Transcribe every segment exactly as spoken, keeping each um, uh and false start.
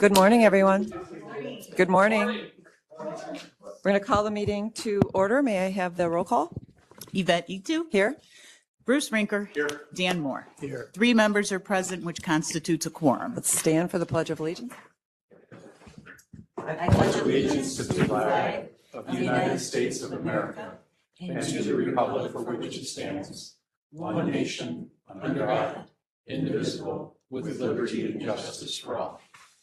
Good morning, everyone. Good morning. We're going to call the meeting to order. May I have the roll call? Yvette Itu. Here. Bruce Rinker. Here. Dan Moore. Here. Three members are present, which constitutes a quorum. Let's stand for the Pledge of Allegiance. I pledge allegiance to the flag of the United States of America and to the republic for which it stands, one nation, under God, indivisible, with liberty and justice for all.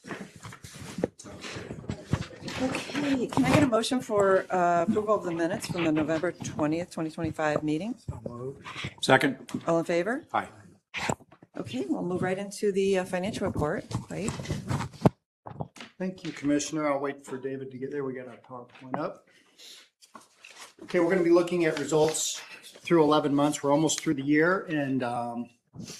Okay, can I get a motion for uh, approval of the minutes from the November twentieth, twenty twenty-five meeting? Second. All in favor? Aye. Okay, we'll move right into the uh, financial report. Right. Thank you, Commissioner. I'll wait for David to get there. We got our PowerPoint up. Okay, we're going to be looking at results through eleven months. We're almost through the year, and um, here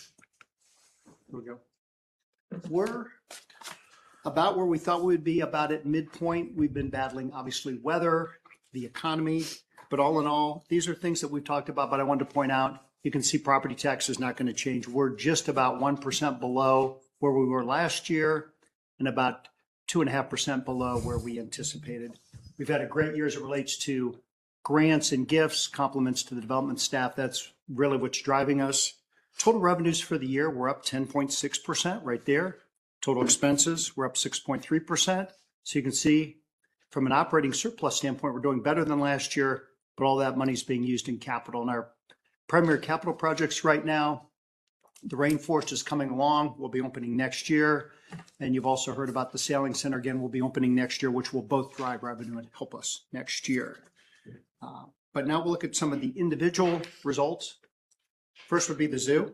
we go. We're about where we thought we would be, about at midpoint. We've been battling, obviously, weather, the economy, but all in all, these are things that we've talked about, but I wanted to point out, you can see property tax is not going to change. We're just about one percent below where we were last year and about two and a half percent below where we anticipated. We've had a great year as it relates to grants and gifts, compliments to the development staff. That's really what's driving us. Total revenues for the year, we're up ten point six percent right there. Total expenses, we're up six point three percent. So you can see from an operating surplus standpoint, we're doing better than last year, but all that money is being used in capital. And our primary capital projects right now, the Rainforest is coming along. We'll be opening next year. And you've also heard about the Sailing Center. Again, we'll be opening next year, which will both drive revenue and help us next year. Uh, but now we'll look at some of the individual results. First would be the zoo.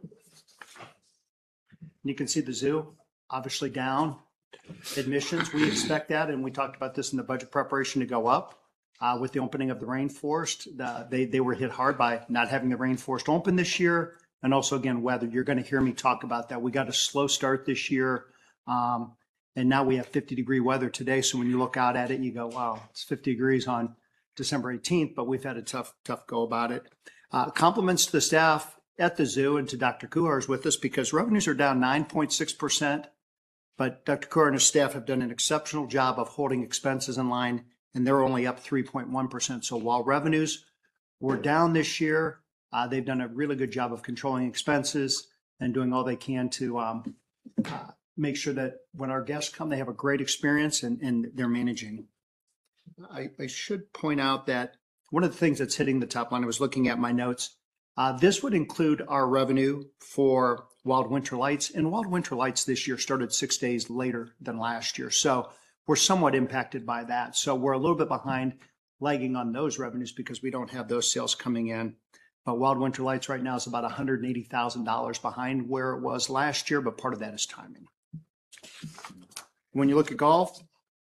And you can see the zoo obviously down. Admissions, we expect that, and we talked about this in the budget preparation, to go up uh, with the opening of the Rainforest. Uh, they, they were hit hard by not having the Rainforest open this year. And also, again, weather. You're going to hear me talk about that. We got a slow start this year. Um, and now we have fifty degree weather today. So when you look out at it, you go, wow, it's fifty degrees on December eighteenth, but we've had a tough, tough go about it. Uh, compliments to the staff at the zoo and to Doctor Kuhar is with us because revenues are down nine point six percent. But Doctor Kuhar and his staff have done an exceptional job of holding expenses in line, and they're only up three point one percent. So while revenues were down this year, uh, they've done a really good job of controlling expenses and doing all they can to um, uh, make sure that when our guests come, they have a great experience and, and they're managing. I, I should point out that one of the things that's hitting the top line, I was looking at my notes, uh, this would include our revenue for Wild Winter Lights. And Wild Winter Lights this year started six days later than last year. So we're somewhat impacted by that. So we're a little bit behind, lagging on those revenues because we don't have those sales coming in. But Wild Winter Lights right now is about one hundred eighty thousand dollars behind where it was last year, but part of that is timing. When you look at golf,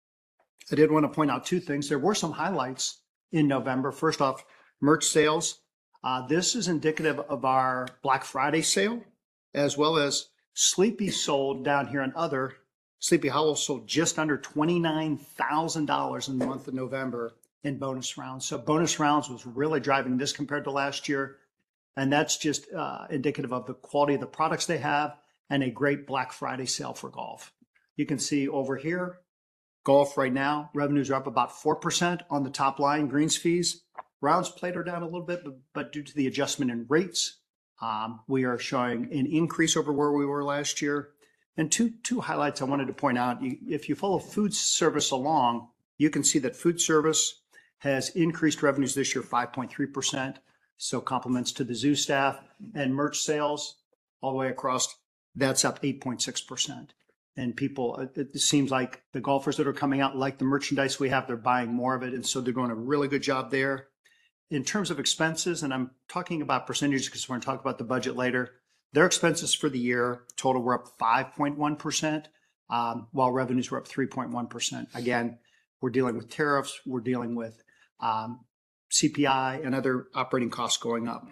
I did want to point out two things. There were some highlights in November. First off, merch sales. Uh, this is indicative of our Black Friday sale, as well as Sleepy sold down here and other. Sleepy Hollow sold just under twenty-nine thousand dollars in the month of November in bonus rounds. So bonus rounds was really driving this compared to last year. And that's just uh, indicative of the quality of the products they have and a great Black Friday sale for golf. You can see over here, golf right now, revenues are up about four percent on the top line. Greens fees, rounds played are down a little bit, but, but due to the adjustment in rates, um, we are showing an increase over where we were last year. And two, two highlights I wanted to point out. You, if you follow food service along, you can see that food service has increased revenues this year five point three percent. So compliments to the zoo staff. And merch sales all the way across, that's up eight point six percent. And people, it seems like the golfers that are coming out like the merchandise we have, they're buying more of it. And so they're doing a really good job there. In terms of expenses, and I'm talking about percentages because we're going to talk about the budget later, their expenses for the year total were up five point one percent, um, while revenues were up three point one percent. Again, we're dealing with tariffs, we're dealing with um, C P I and other operating costs going up.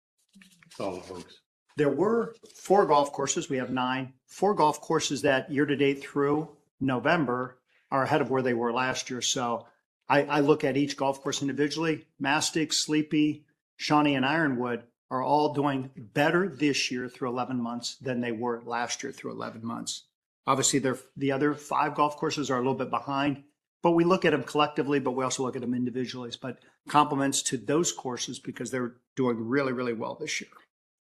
All folks. There were four golf courses. We have nine. Four golf courses that year to date through November are ahead of where they were last year. So I, I look at each golf course individually. Mastic, Sleepy, Shawnee, and Ironwood are all doing better this year through eleven months than they were last year through eleven months. Obviously, they're, the other five golf courses are a little bit behind, but we look at them collectively, but we also look at them individually. But compliments to those courses because they're doing really, really well this year.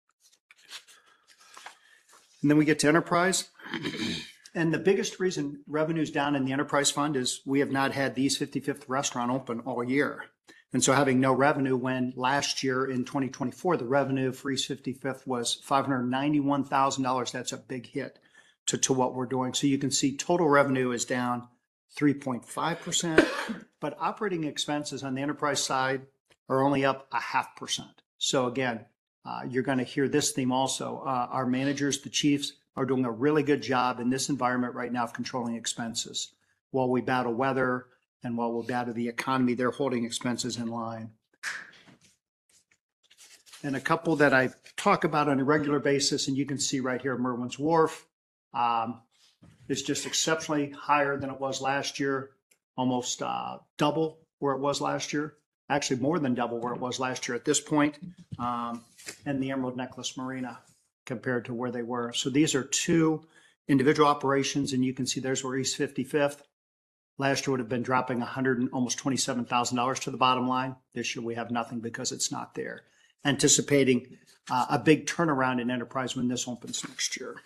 And then we get to enterprise. And the biggest reason revenue's down in the enterprise fund is we have not had the East fifty-fifth restaurant open all year. And so having no revenue when last year in twenty twenty-four, the revenue for East fifty-fifth was five hundred ninety-one thousand dollars. That's a big hit to, to what we're doing. So you can see total revenue is down three point five percent, but operating expenses on the enterprise side are only up a half percent. So again, uh, you're going to hear this theme also. Uh, our managers, the chiefs, are doing a really good job in this environment right now of controlling expenses. While we battle weather and while we battle the economy, they're holding expenses in line. And a couple that I talk about on a regular basis, and you can see right here, Merwin's Wharf, um, is just exceptionally higher than it was last year, almost uh, double where it was last year, actually more than double where it was last year at this point, um, and the Emerald Necklace Marina compared to where they were. So these are two individual operations, and you can see there's where East fifty-fifth last year would have been dropping one hundred and almost twenty-seven thousand dollars to the bottom line. This year we have nothing because it's not there. Anticipating uh, a big turnaround in enterprise when this opens next year.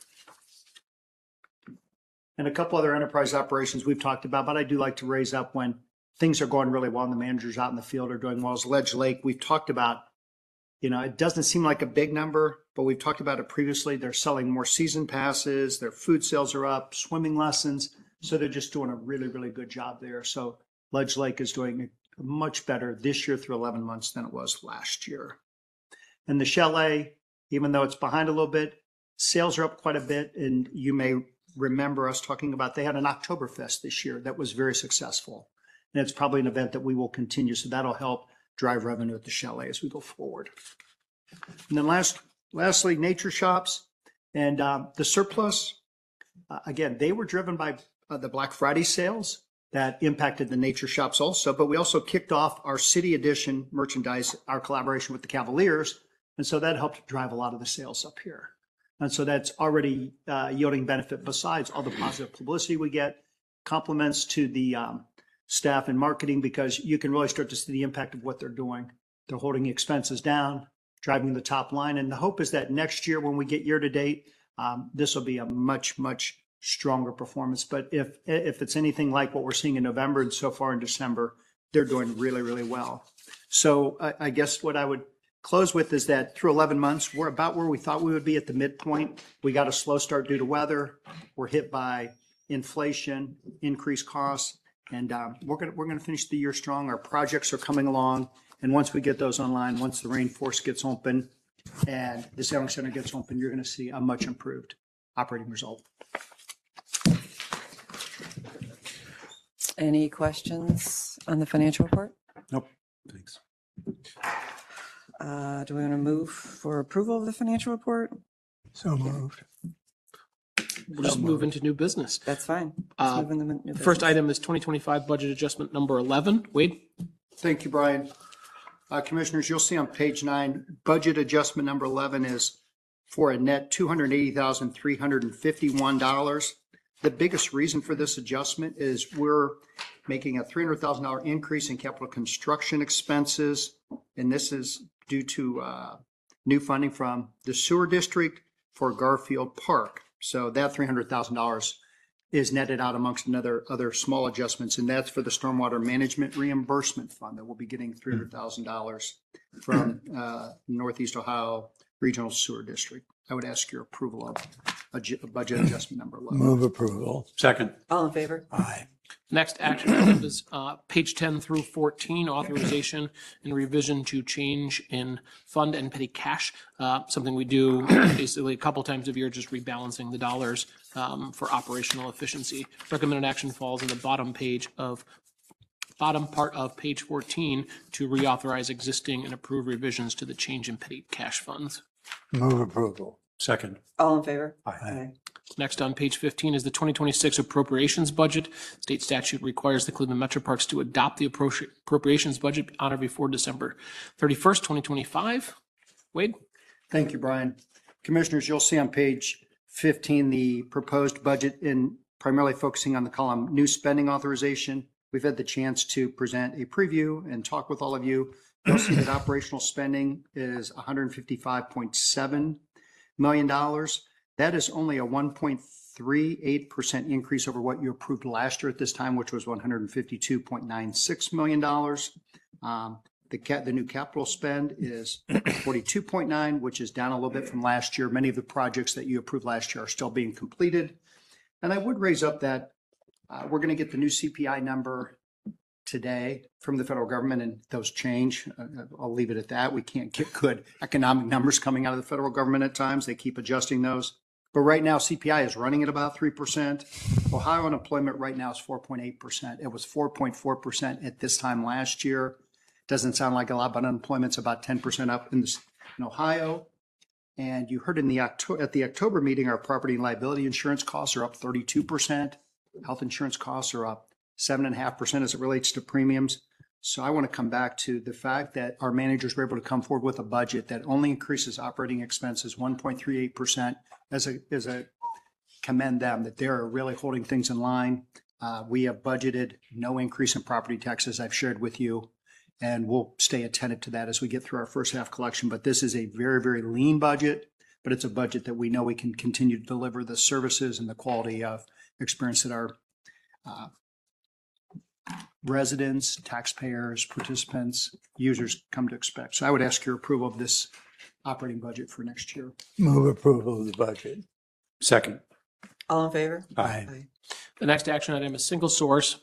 And a couple other enterprise operations we've talked about, but I do like to raise up when things are going really well and the managers out in the field are doing well. As Ledge Lake, we've talked about, you know, it doesn't seem like a big number, but we've talked about it previously. They're selling more season passes, their food sales are up, swimming lessons. So they're just doing a really, really good job there. So Ledge Lake is doing much better this year through eleven months than it was last year. And the Chalet, even though it's behind a little bit, sales are up quite a bit. And you may remember us talking about they had an Oktoberfest this year that was very successful. And it's probably an event that we will continue. So that'll help drive revenue at the Chalet as we go forward. And then last, lastly, Nature Shops and um, the surplus. Uh, again, they were driven by uh, the Black Friday sales that impacted the Nature Shops also. But we also kicked off our City Edition merchandise, our collaboration with the Cavaliers. And so that helped drive a lot of the sales up here. And so that's already uh, yielding benefit besides all the positive publicity we get, compliments to the um, staff and marketing, because you can really start to see the impact of what they're doing. They're holding expenses down, driving the top line. And the hope is that next year when we get year to date, um, this will be a much, much stronger performance. But if if it's anything like what we're seeing in November and so far in December, they're doing really, really well. So I, I guess what I would close with is that through eleven months, we're about where we thought we would be at the midpoint. We got a slow start due to weather. We're hit by inflation, increased costs, and um, we're going to we're going to finish the year strong. Our projects are coming along, and once we get those online, once the Rainforest gets open and the Sailing Center gets open, you're going to see a much improved operating result. Any questions on the financial report? Nope. Thanks. Uh, do we want to move for approval of the financial report? So moved. We'll just move into new business. That's fine. Let's Uh, move in the new The first business. item is twenty twenty-five budget adjustment number eleven. Wade? Thank you, Brian. Uh, Commissioners, you'll see on page nine, budget adjustment number eleven is for a net two hundred eighty thousand three hundred fifty-one dollars. The biggest reason for this adjustment is we're making a three hundred thousand dollars increase in capital construction expenses. And this is due to uh, new funding from the sewer district for Garfield Park. So that three hundred thousand dollars is netted out amongst another other small adjustments, and that's for the stormwater management reimbursement fund that will be getting three hundred thousand dollars from uh, Northeast Ohio Regional Sewer District. I would ask your approval of a ju- a budget adjustment number eleven. Move approval. Second. All in favor? Aye. Next action item is uh, page ten through fourteen, authorization and revision to change in fund and petty cash. Uh, Something we do basically a couple times a year, just rebalancing the dollars um, for operational efficiency. Recommended action falls in the bottom page of, bottom part of page fourteen to reauthorize existing and approve revisions to the change in petty cash funds. Move approval. Second. All in favor? Aye. Next on page fifteen is the twenty twenty-six appropriations budget. State statute requires the Cleveland Metro Parks to adopt the appro- appropriations budget on or before December thirty-first, twenty twenty-five. Wade? Thank you, Brian. Commissioners, you'll see on page fifteen, the proposed budget in primarily focusing on the column new spending authorization. We've had the chance to present a preview and talk with all of you. You'll see that operational spending is one hundred fifty-five point seven million dollars. That is only a one point three eight percent increase over what you approved last year at this time, which was one hundred fifty-two point nine six million dollars. Um, the, ca- the new capital spend is forty-two point nine, which is down a little bit from last year. Many of the projects that you approved last year are still being completed. And I would raise up that uh, we're going to get the new C P I number today from the federal government, and those change. Uh, I'll leave it at that. We can't get good economic numbers coming out of the federal government at times. They keep adjusting those. But right now, C P I is running at about three percent. Ohio unemployment right now is four point eight percent. It was four point four percent at this time last year. Doesn't sound like a lot, but unemployment's about ten percent up in, this, in Ohio. And you heard in the October, at the October meeting, our property and liability insurance costs are up thirty-two percent. Health insurance costs are up seven point five percent as it relates to premiums. So I want to come back to the fact that our managers were able to come forward with a budget that only increases operating expenses one point three eight percent. As a, as a commend them that they're really holding things in line. Uh, we have budgeted no increase in property taxes, I've shared with you, and we'll stay attentive to that as we get through our first half collection. But this is a very, very lean budget, but it's a budget that we know we can continue to deliver the services and the quality of experience that our uh, residents, taxpayers, participants, users come to expect. So I would ask your approval of this operating budget for next year. Move approval of the budget. Second. All in favor? Aye. The next action item is single source.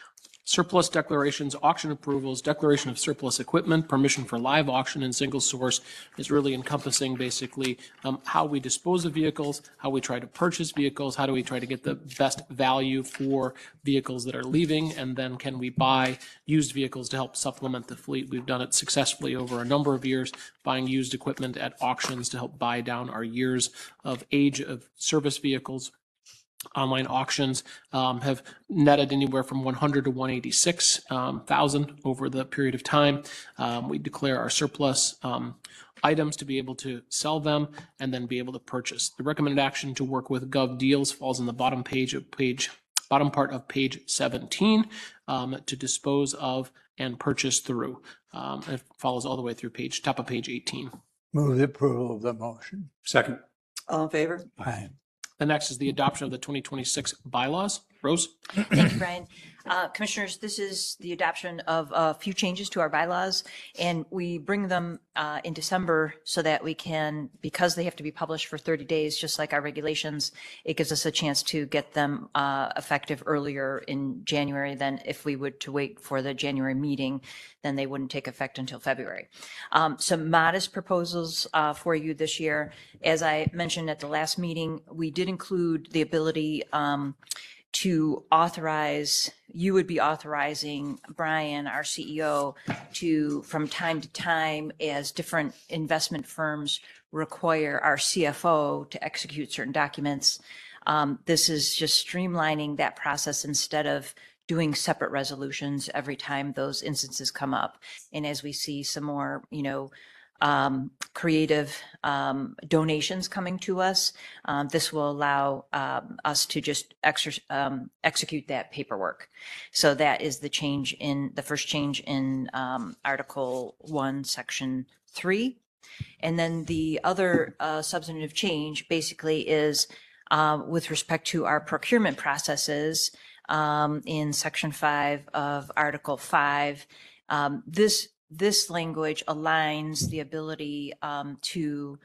Surplus declarations, auction approvals, declaration of surplus equipment, permission for live auction, and single source is really encompassing basically um, how we dispose of vehicles, how we try to purchase vehicles, how do we try to get the best value for vehicles that are leaving, and then can we buy used vehicles to help supplement the fleet. We've done it successfully over a number of years, buying used equipment at auctions to help buy down our years of age of service vehicles. Online auctions um, have netted anywhere from one hundred to one hundred eighty-six thousand um, over the period of time. Um, we declare our surplus um, items to be able to sell them and then be able to purchase. The recommended action to work with Gov Deals falls in the bottom page of page, bottom part of page seventeen um, to dispose of and purchase through. Um, it follows all the way through page, top of page eighteen. Move the approval of the motion. Second. All in favor? Aye. The next is the adoption of the twenty twenty-six bylaws. Rose? Thank you, Brian. Uh, Commissioners, this is the adoption of a few changes to our bylaws, and we bring them uh, in December so that we can, because they have to be published for thirty days, just like our regulations, it gives us a chance to get them uh, effective earlier in January than if we would to wait for the January meeting, then they wouldn't take effect until February. Um, Some modest proposals uh, for you this year. As I mentioned at the last meeting, we did include the ability um, to authorize, you would be authorizing Brian, our C E O, to, from time to time, as different investment firms require our C F O to execute certain documents. Um, This is just streamlining that process instead of doing separate resolutions every time those instances come up. And as we see some more, you know, um, creative um, donations coming to us, um, this will allow um, us to just exer- um, execute that paperwork. So that is the change in, the first change in um, Article one, Section three. And then the other uh, substantive change basically is uh, with respect to our procurement processes um, in Section five of Article five. Um, this This language aligns the ability um, to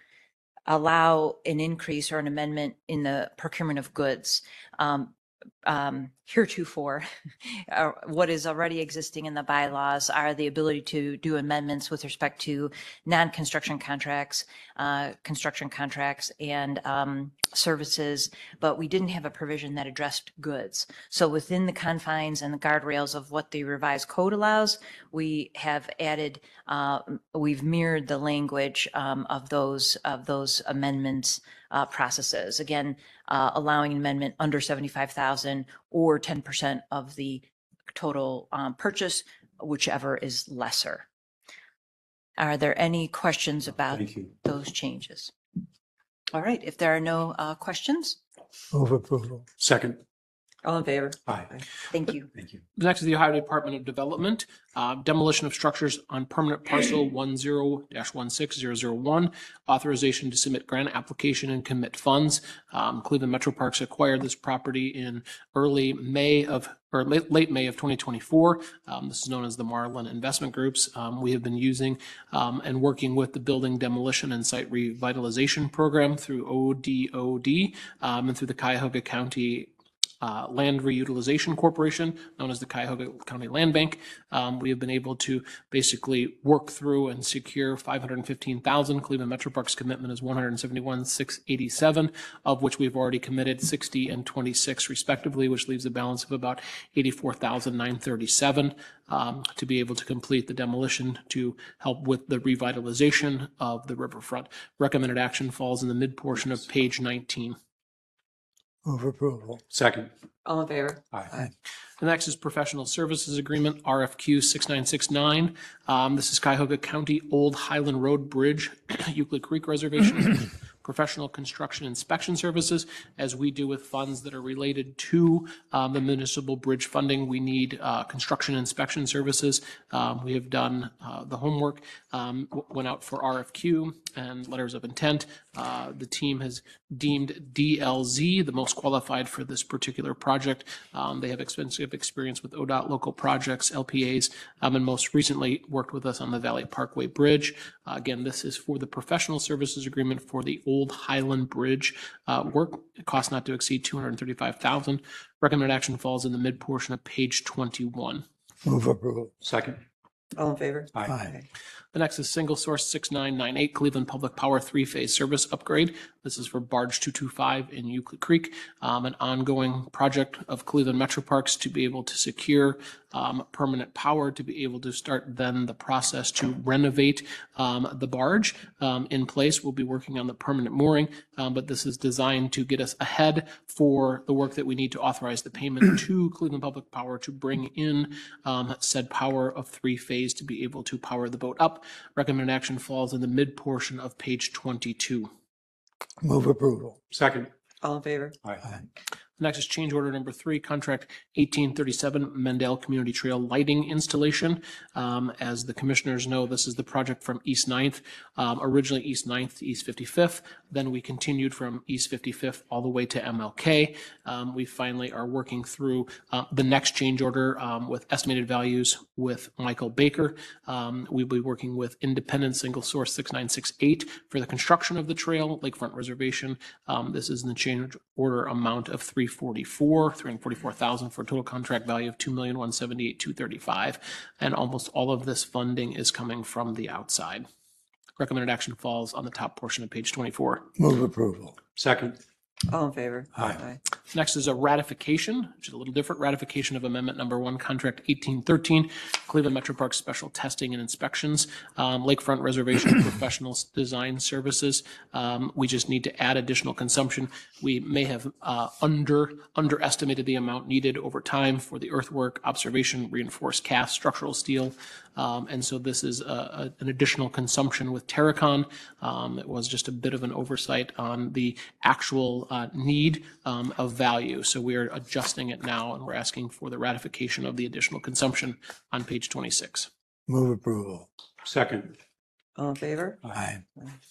allow an increase or an amendment in the procurement of goods. Um, um, heretofore, uh, what is already existing in the bylaws are the ability to do amendments with respect to non-construction contracts, uh, construction contracts, and um, services, but we didn't have a provision that addressed goods. So within the confines and the guardrails of what the revised code allows, we have added, uh, we've mirrored the language um, of those of those amendments uh, processes. Again, uh, allowing an amendment under seventy-five thousand or ten percent of the total um, purchase, whichever is lesser. Are there any questions about Thank you. those changes? All right, if there are no uh, questions, Move approval. Second. All in favor? Aye. thank you. Thank you. Next is the Ohio Department of Development, uh, demolition of structures on permanent parcel one zero dash one six zero zero one, authorization to submit grant application and commit funds. Um, Cleveland Metro Parks acquired this property in early May of, or late, late May of twenty twenty-four. Um, This is known as the Marlin Investment Groups. Um, We have been using um, and working with the Building Demolition and Site Revitalization Program through O D O D um, and through the Cuyahoga County Uh, Land Reutilization Corporation, known as the Cuyahoga County Land Bank. Um, we have been able to basically work through and secure five hundred fifteen thousand. Cleveland Metro Parks commitment is one hundred seventy-one thousand six hundred eighty-seven, of which we've already committed sixty and twenty-six respectively, which leaves a balance of about eighty-four thousand nine hundred thirty-seven um, to be able to complete the demolition to help with the revitalization of the riverfront. Recommended action falls in the mid portion of page nineteen. Move approval. Second. All in favor? Aye. The next is professional services agreement, R F Q six nine six nine. Um, This is Cuyahoga County Old Highland Road Bridge, Euclid Creek Reservation. Professional construction inspection services, as we do with funds that are related to um, the municipal bridge funding. We need uh, construction inspection services. Um, We have done uh, the homework, um, w- went out for R F Q and letters of intent. Uh, The team has deemed D L Z the most qualified for this particular project. Um, They have extensive experience with O D O T local projects, L P As, um, and most recently worked with us on the Valley Parkway Bridge. Uh, Again, this is for the professional services agreement for the Old Highland Bridge uh, work. It costs not to exceed two hundred thirty-five thousand dollars. Recommended action falls in the mid portion of page twenty-one. Move approval. Second. All in favor? Aye. The next is single source six nine nine eight Cleveland Public Power three-phase service upgrade. This is for barge two two five in Euclid Creek, um, an ongoing project of Cleveland Metro Parks to be able to secure um, permanent power, to be able to start then the process to renovate um, the barge um, in place. We'll be working on the permanent mooring, um, but this is designed to get us ahead for the work that we need to authorize the payment to Cleveland Public Power to bring in um, said power of three-phase to be able to power the boat up. Recommended action falls in the mid portion of page twenty-two. Move approval. Second. All in favor? Aye. Next is change order number three, contract eighteen thirty-seven Mendel Community Trail lighting installation. Um, As the commissioners know, this is the project from East Ninth, um, originally East Ninth to East fifty-fifth. Then we continued from East fifty-fifth all the way to M L K. Um, We finally are working through uh, the next change order um, with estimated values with Michael Baker. Um, We'll be working with Independent Single Source six nine six eight for the construction of the trail, Lakefront Reservation. Um, This is in the change order amount of three forty-four, three hundred forty-four thousand for a total contract value of two million one hundred seventy-eight thousand two hundred thirty-five. And almost all of this funding is coming from the outside. Recommended action falls on the top portion of page twenty-four. Move approval. Second. All in favor? Aye. Next is a ratification, which is a little different, ratification of amendment number one, contract eighteen thirteen, Cleveland Metro Parks Special Testing and Inspections, um, Lakefront Reservation Professional Design Services. Um, We just need to add additional consumption. We may have uh, under, underestimated the amount needed over time for the earthwork, observation, reinforced cast, structural steel. Um, And so this is a- a- an additional consumption with Terracon. Um, It was just a bit of an oversight on the actual uh, need um, of value. So we are adjusting it now, and we're asking for the ratification of the additional consumption on page twenty-six. Move approval. Second. All in favor? Aye.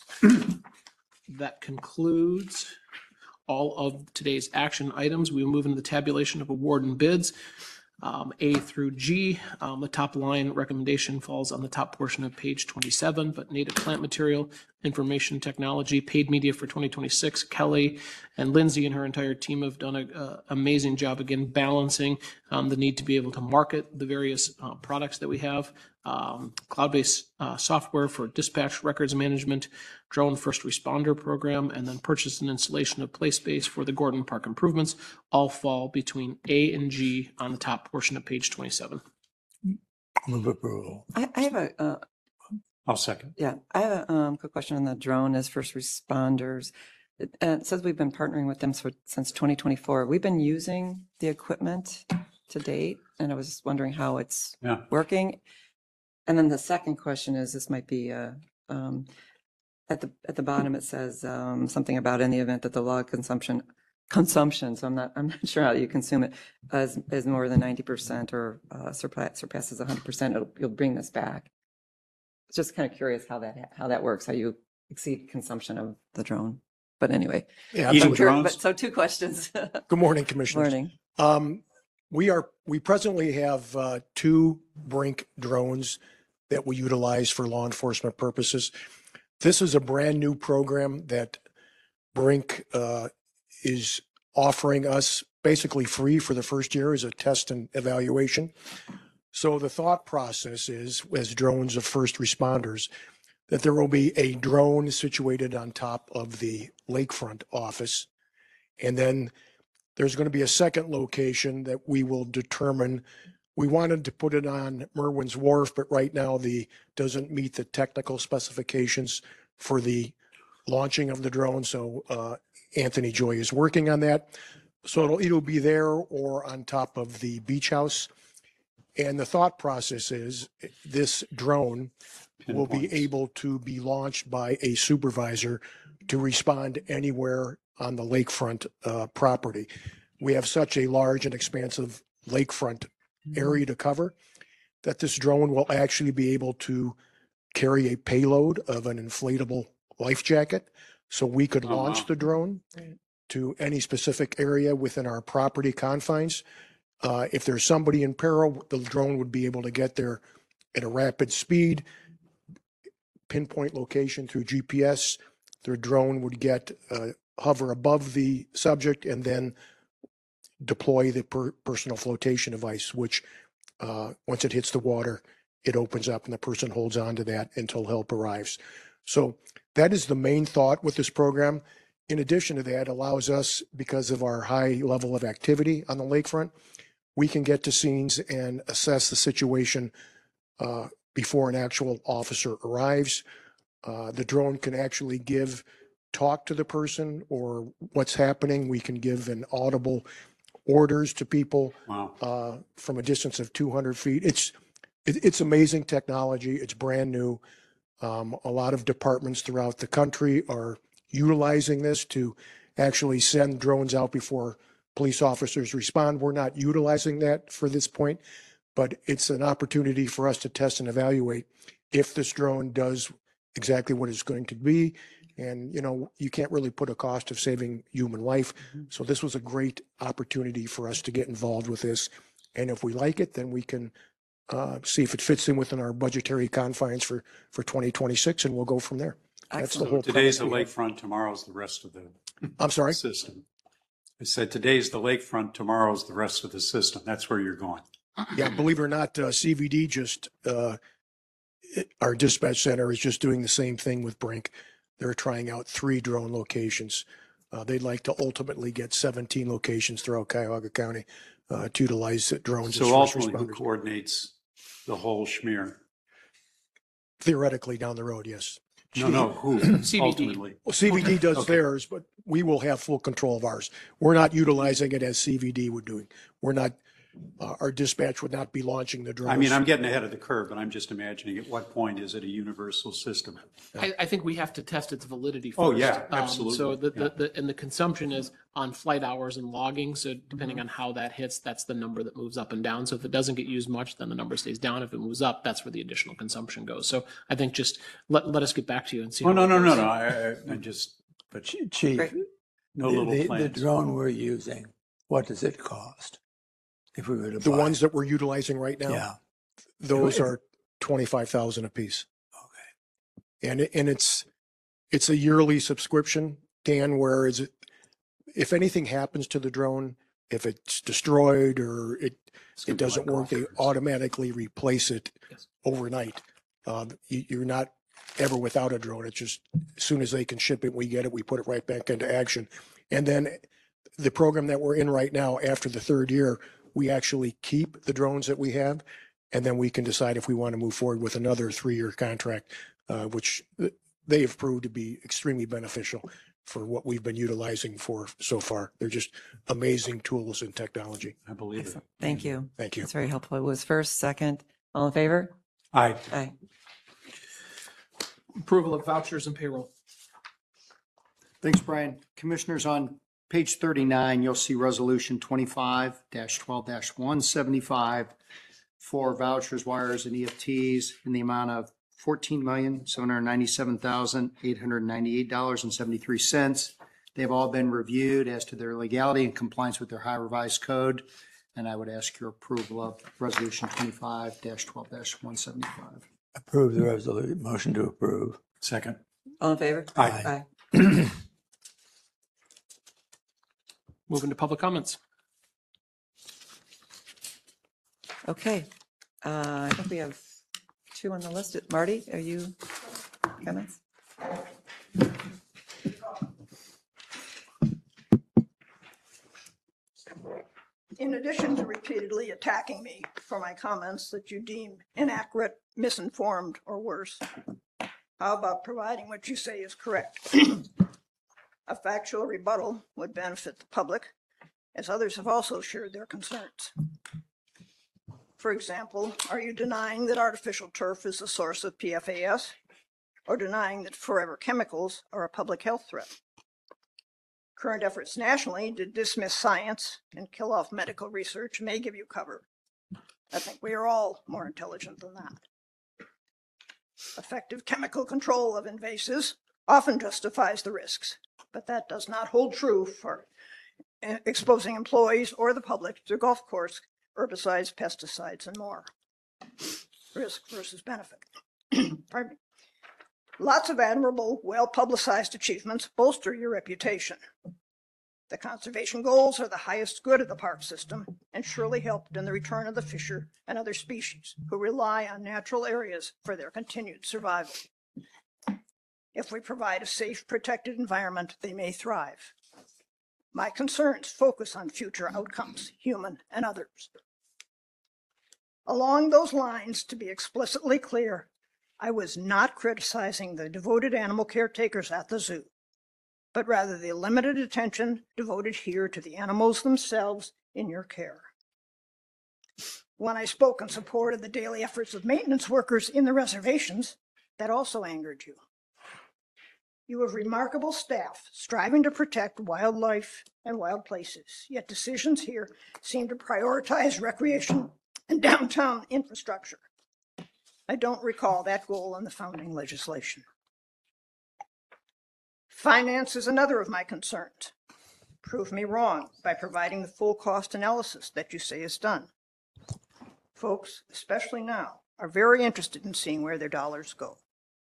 That concludes all of today's action items. We will move into the tabulation of award and bids. Um, A through G, um, the top line recommendation falls on the top portion of page twenty-seven, but native plant material, information technology, paid media for twenty twenty-six, Kelly and Lindsay and her entire team have done an amazing job, again, balancing um, the need to be able to market the various uh, products that we have. Um, cloud-based uh, software for dispatch records management, drone first responder program, and then purchase and installation of play space for the Gordon Park improvements all fall between A and G on the top portion of page twenty-seven. Move approval. I, I have a, uh, I'll second. yeah, I have a um, quick question on the drone as first responders. It, uh, it says we've been partnering with them for, since twenty twenty-four. We've been using the equipment to date, and I was just wondering how it's Yeah. working. And then the second question is, this might be, uh, um, at the, at the bottom, it says um, something about in the event that the log consumption, consumption, so I'm not, I'm not sure how you consume it, is, is more than ninety percent or uh, surpass- surpasses one hundred percent, it'll, you'll bring this back. Just kind of curious how that, how that works, how you exceed consumption of the drone. But anyway. Yeah, Eating So cur- drones? but- So two questions. good morning, Commissioners. Morning. Um, we are, we presently have, uh, two Brink drones that we utilize for law enforcement purposes. This is a brand new program that Brink, uh, is offering us basically free for the first year as a test and evaluation. So the thought process is, as drones of first responders, that there will be a drone situated on top of the lakefront office. And then there's going to be a second location that we will determine. We wanted to put it on Merwin's Wharf, but right now the doesn't meet the technical specifications for the launching of the drone. So uh, Anthony Joy is working on that. So it'll either be there or on top of the beach house. And the thought process is this drone will be Pinpoints. able to be launched by a supervisor to respond anywhere on the lakefront uh, property. We have such a large and expansive lakefront area to cover that this drone will actually be able to carry a payload of an inflatable life jacket. So we could Oh, launch wow. the drone to any specific area within our property confines. Uh, if there's somebody in peril, the drone would be able to get there at a rapid speed, pinpoint location through G P S. The drone would get uh, hover above the subject and then deploy the per- personal flotation device, which uh, once it hits the water, it opens up and the person holds on to that until help arrives. So that is the main thought with this program. In addition to that, allows us, because of our high level of activity on the lakefront, we can get to scenes and assess the situation uh, before an actual officer arrives. Uh, the drone can actually give, talk to the person or what's happening. We can give an audible orders to people Wow. uh, from a distance of two hundred feet. It's, it, it's amazing technology. It's brand new. Um, a lot of departments throughout the country are utilizing this to actually send drones out before police officers respond. We're not utilizing that for this point, but it's an opportunity for us to test and evaluate if this drone does exactly what it's going to be. And, you know, you can't really put a cost of saving human life. So this was a great opportunity for us to get involved with this. And if we like it, then we can uh, see if it fits in within our budgetary confines for, for twenty twenty-six, and we'll go from there. That's the Excellent. whole. Today's the premise we have. lakefront, tomorrow's the rest of the I'm sorry. system. I said today's the lakefront, tomorrow's the rest of the system. That's where you're going. Yeah, believe it or not, uh, C V D just, uh, it- our dispatch center is just doing the same thing with Brink. They're trying out three drone locations. Uh, they'd like to ultimately get seventeen locations throughout Cuyahoga County uh, to utilize drones as So first ultimately, who responders. coordinates the whole schmear? Theoretically, down the road, yes. No, no, who C V D. ultimately? Well, C V D does Okay. theirs, but we will have full control of ours. We're not utilizing it as C V D would doing. We're not, uh, our dispatch would not be launching the drones. I mean, I'm getting ahead of the curve, but I'm just imagining at what point is it a universal system? I, I think we have to test its validity first. Oh, yeah, Um, absolutely, So the, yeah. the, the, and the consumption is on flight hours and logging. So depending Mm-hmm. on how that hits, that's the number that moves up and down. So if it doesn't get used much, then the number stays down. If it moves up, that's where the additional consumption goes. So I think just let, let us get back to you and see. Oh, how no, it no, no, goes. no, I, I- I just, but Chief, Great. no the- little the, the plans. drone we're using, what does it cost? If we were to The buy ones it? that we're utilizing right now, Yeah, those If- are twenty-five thousand apiece. okay. And, it- and it's, it's a yearly subscription, Dan, where is it, if anything happens to the drone, if it's destroyed or it, It's gonna it be doesn't like work, they golf carts. automatically replace it Yes. overnight. Um, you, you're not ever without a drone. It's just, as soon as they can ship it, we get it, we put it right back into action. And then the program that we're in right now, after the third year, we actually keep the drones that we have. And then we can decide if we want to move forward with another three-year contract, uh, which they have proved to be extremely beneficial for what we've been utilizing for so far. They're just amazing tools and technology. I believe it. Excellent. Thank you. Thank you. That's very helpful. It was first, second, all in favor? I, Aye. Approval of vouchers and payroll. Thanks, Brian. Commissioners, on page thirty-nine, you'll see resolution twenty-five twelve one seventy-five for vouchers, wires, and E F Ts in the amount of fourteen million, seven hundred ninety-seven thousand, eight hundred ninety-eight dollars and seventy-three cents. They've all been reviewed as to their legality and compliance with their high revised code. And I would ask your approval of resolution twenty-five twelve one seventy-five. Approve the resolution, motion to approve. Second. All in favor? Aye. Aye. Moving to public comments. Okay, uh, I think we have two on the list. Marty, are you comments? In addition to repeatedly attacking me for my comments that you deem inaccurate, misinformed, or worse, how about providing what you say is correct? A factual rebuttal would benefit the public, as others have also shared their concerns. For example, are you denying that artificial turf is the source of P F A S, or denying that forever chemicals are a public health threat? Current efforts nationally to dismiss science and kill off medical research may give you cover. I think we are all more intelligent than that. Effective chemical control of invasives often justifies the risks, but that does not hold true for exposing employees or the public to golf course herbicides, pesticides, and more. Risk versus benefit. Pardon me. Lots of admirable, well-publicized achievements bolster your reputation. The conservation goals are the highest good of the park system and surely helped in the return of the fisher and other species who rely on natural areas for their continued survival. If we provide a safe, protected environment, they may thrive. My concerns focus on future outcomes, human and others. Along those lines, to be explicitly clear, I was not criticizing the devoted animal caretakers at the zoo, but rather the limited attention devoted here to the animals themselves in your care. When I spoke in support of the daily efforts of maintenance workers in the reservations, that also angered you. You have remarkable staff striving to protect wildlife and wild places, yet decisions here seem to prioritize recreation and downtown infrastructure. I don't recall that goal in the founding legislation. Finance is another of my concerns. Prove me wrong by providing the full cost analysis that you say is done. Folks, especially now, are very interested in seeing where their dollars go.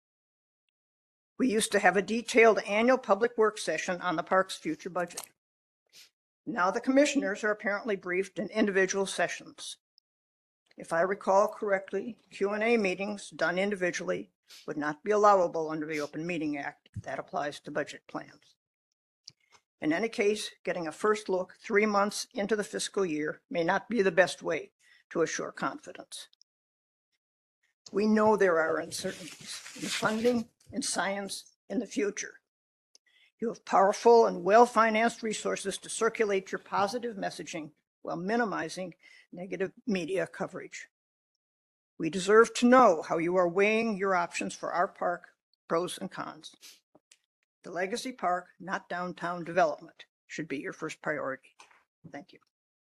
We used to have a detailed annual public work session on the park's future budget. Now the commissioners are apparently briefed in individual sessions. If I recall correctly, Q and A meetings done individually would not be allowable under the Open Meeting Act. That applies to budget plans. In any case, getting a first look three months into the fiscal year may not be the best way to assure confidence. We know there are uncertainties in funding, in science, in the future. You have powerful and well-financed resources to circulate your positive messaging while minimizing negative media coverage. We deserve to know how you are weighing your options for our park, pros and cons. The legacy park, not downtown development, should be your first priority. Thank you.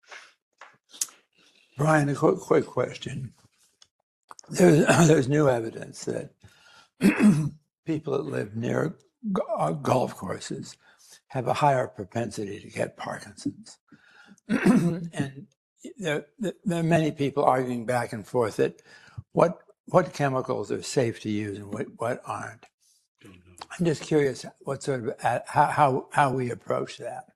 Brian, a quick, quick question. There's, there's new evidence that people that live near go- golf courses have a higher propensity to get Parkinson's. And there, there are many people arguing back and forth that what what chemicals are safe to use and what, what aren't. I'm just curious what sort of how how, how we approach that.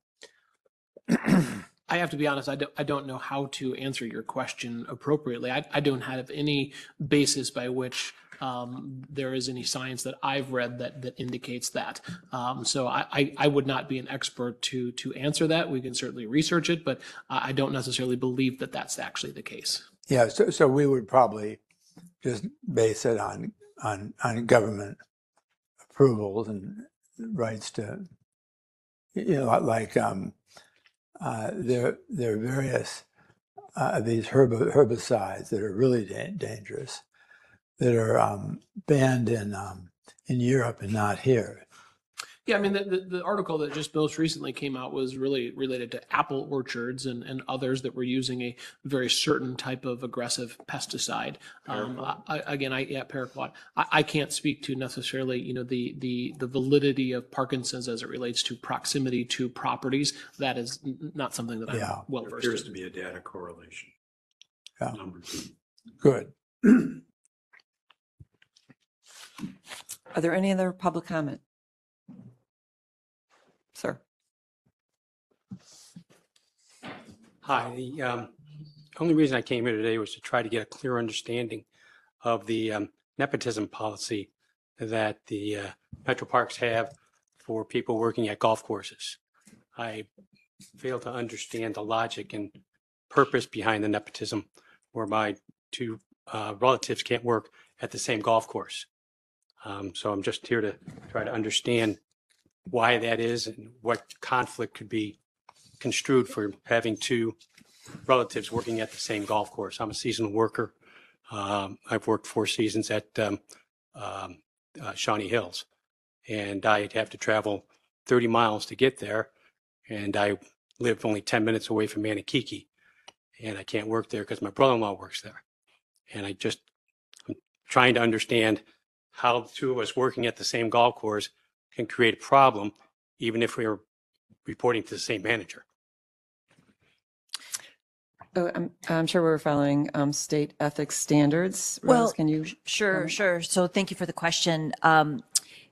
I have to be honest, I don't, I don't know how to answer your question appropriately. I, I don't have any basis by which um, there is any science that I've read that that indicates that. Um, so I, I, I would not be an expert to to answer that. We can certainly research it, but I don't necessarily believe that that's actually the case. Yeah, so so we would probably just base it on on on government approvals and rights to, you know, like um, uh, there there are various uh, these herb- herbicides that are really da- dangerous that are um, banned in um, in Europe and not here. Yeah, I mean, the, the, the article that just most recently came out was really related to apple orchards and, and others that were using a very certain type of aggressive pesticide. Um, I, I- again, I, yeah, paraquat. I, I can't speak to necessarily, you know, the, the, the validity of Parkinson's as it relates to proximity to properties. That is n- not something that I'm Yeah. well There versed appears to in. be a data correlation. Yeah. Numbers. Good. Are there any other public comment? Sir? Hi, the um, only reason I came here today was to try to get a clear understanding of the um, nepotism policy that the uh, Metro Parks have for people working at golf courses. I fail to understand the logic and purpose behind the nepotism whereby two uh, relatives can't work at the same golf course. Um, So I'm just here to try to understand why that is and what conflict could be construed for having two relatives working at the same golf course. I'm a seasonal worker. Um, I've worked four seasons at um, um, uh, Shawnee Hills, and I'd have to travel thirty miles to get there, and I live only ten minutes away from Manakiki, and I can't work there because my brother-in-law works there. And I just, I'm trying to understand how the two of us working at the same golf course can create a problem, even if we are reporting to the same manager. Oh, I'm, I'm sure we're following um, state ethics standards. Rose, Well, can you? Sure, comment? sure. So thank you for the question. Um,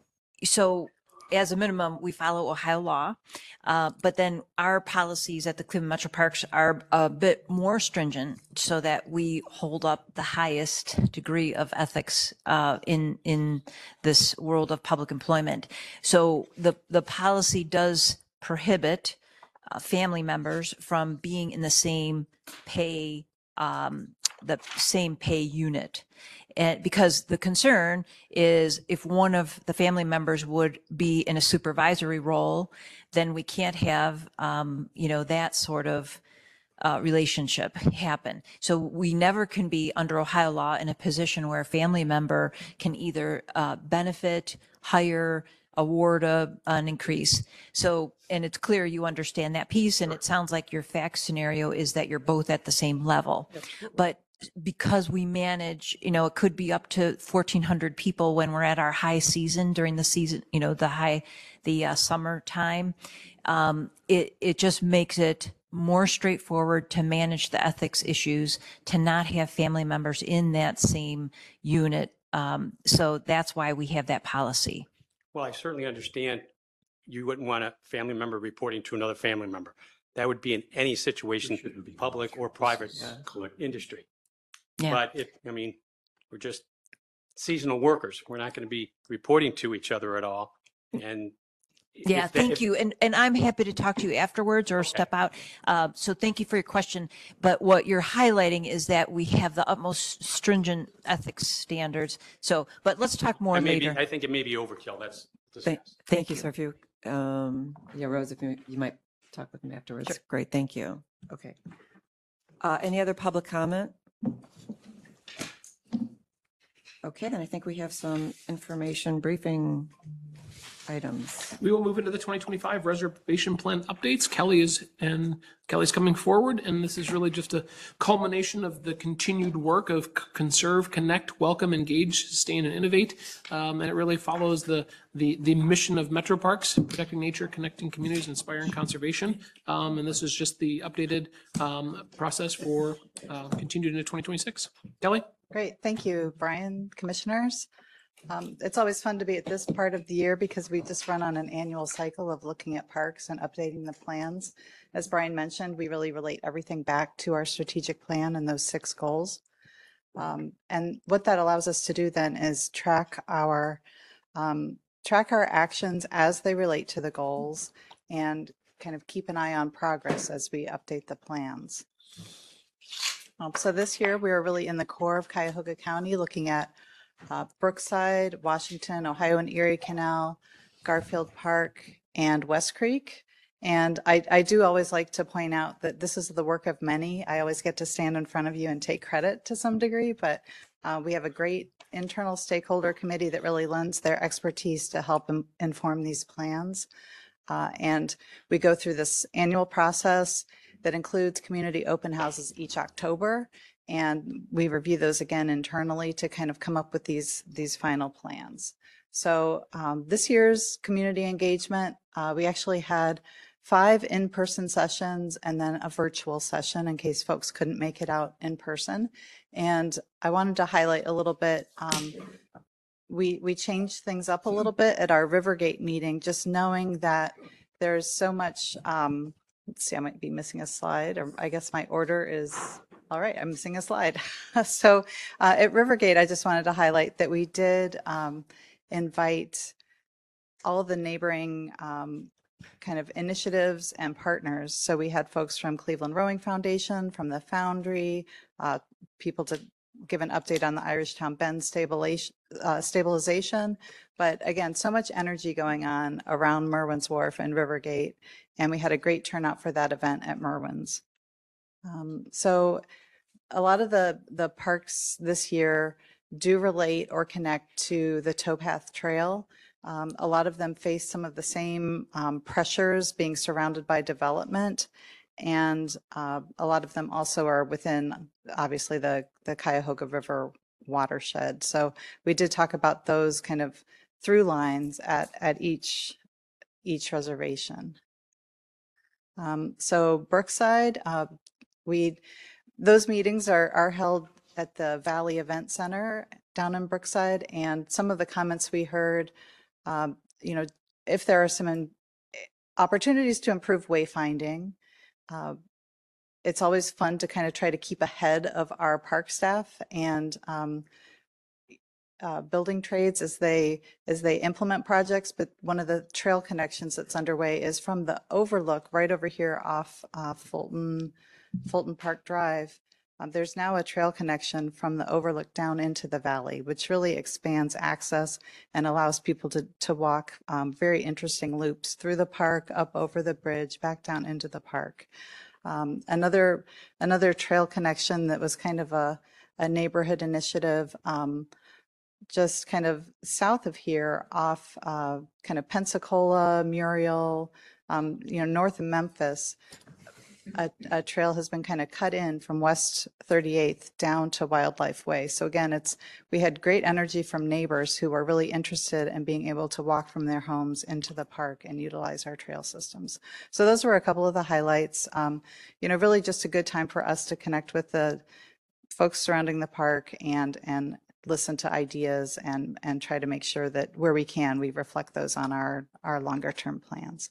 so as a minimum, we follow Ohio law, uh, but then our policies at the Cleveland Metro Parks are a bit more stringent so that we hold up the highest degree of ethics uh, in in this world of public employment. So the the policy does prohibit uh, family members from being in the same pay um, the same pay unit. And because the concern is if one of the family members would be in a supervisory role, then we can't have, um, you know, that sort of uh, relationship happen. So we never can be under Ohio law in a position where a family member can either uh, benefit, hire, award a, an increase. So, and it's clear you understand that piece, and it sounds like your fact scenario is that you're both at the same level. But because we manage, you know, it could be up to fourteen hundred people when we're at our high season during the season, you know, the high, the uh, summer time. Um, it, it just makes it more straightforward to manage the ethics issues, to not have family members in that same unit. Um, so that's why we have that policy. Well, I certainly understand you wouldn't want a family member reporting to another family member. That would be in any situation, Shouldn't be public or private collective. industry. Yeah. But it, I mean, we're just seasonal workers. We're not going to be reporting to each other at all. And Yeah, if that- thank if- you. And, and I'm happy to talk to you afterwards or step out. Uh, so thank you for your question. But what you're highlighting is that we have the utmost stringent ethics standards. So, but let's talk more I may be- later. I think it may be overkill. That's Thank, discussed. thank you, sir. If you, um, yeah, Rose, if you, you might talk with me afterwards. Great, thank you. Okay. Uh, any other public comment? Okay, then I think we have some information briefing items. We will move into the twenty twenty-five reservation plan updates. Kelly is, and Kelly's coming forward, and this is really just a culmination of the continued work of c- conserve, connect, welcome, engage, sustain, and innovate. Um, and it really follows the, the, the mission of Metro Parks, protecting nature, connecting communities, inspiring conservation. Um, and this is just the updated, um, process for, uh, continued into twenty twenty-six. Kelly? Great. Thank you, Brian, commissioners. Um, It's always fun to be at this part of the year because we just run on an annual cycle of looking at parks and updating the plans. As Brian mentioned, we really relate everything back to our strategic plan and those six goals. Um, And what that allows us to do then is track our, um, track our actions as they relate to the goals and kind of keep an eye on progress as we update the plans. Um, So this year, we are really in the core of Cuyahoga County, looking at uh, Brookside, Washington, Ohio and Erie Canal, Garfield Park, and West Creek. And I, I do always like to point out that this is the work of many. I always get to stand in front of you and take credit to some degree, but Uh, We have a great internal stakeholder committee that really lends their expertise to help im- inform these plans. Uh, And we go through this annual process that includes community open houses each October. And we review those again internally to kind of come up with these, these final plans. So um, this year's community engagement, uh, we actually had five in-person sessions and then a virtual session in case folks couldn't make it out in person. And I wanted to highlight a little bit, um, we, we changed things up a little bit at our Rivergate meeting, just knowing that there's so much, um, let's see, I might be missing a slide, or I guess my order is, all right, I'm missing a slide. So uh, at Rivergate, I just wanted to highlight that we did um, invite all of the neighboring um, kind of initiatives and partners. So we had folks from Cleveland Rowing Foundation, from the Foundry, uh, people to give an update on the Irishtown Bend stabilization, uh, stabilization. But again, so much energy going on around Merwin's Wharf and Rivergate. And we had a great turnout for that event at Merwin's. Um, so a lot of the, the parks this year do relate or connect to the towpath trail. Um, a lot of them face some of the same um, pressures, being surrounded by development. And uh, a lot of them also are within, obviously, the, the Cuyahoga River watershed. So we did talk about those kind of through lines at, at each, each reservation. Um, so Brookside, uh, we, those meetings are, are held at the Valley Event Center down in Brookside. And some of the comments we heard, um, you know, if there are some in, opportunities to improve wayfinding, uh, it's always fun to kind of try to keep ahead of our park staff and um, uh, building trades as they as they implement projects. But one of the trail connections that's underway is from the overlook right over here off uh, Fulton Fulton Park Drive. Um, there's now a trail connection from the overlook down into the valley, which really expands access and allows people to, to walk um, very interesting loops through the park, up over the bridge, back down into the park. Um, another, another trail connection that was kind of a, a neighborhood initiative, um, just kind of south of here off uh, kind of Pensacola, Muriel, um, you know, north of Memphis. A, a trail has been kind of cut in from West thirty-eighth down to Wildlife Way. So again, it's we had great energy from neighbors who were really interested in being able to walk from their homes into the park and utilize our trail systems. So those were a couple of the highlights. Um, you know, really just a good time for us to connect with the folks surrounding the park and and listen to ideas and and try to make sure that where we can, we reflect those on our our longer term plans.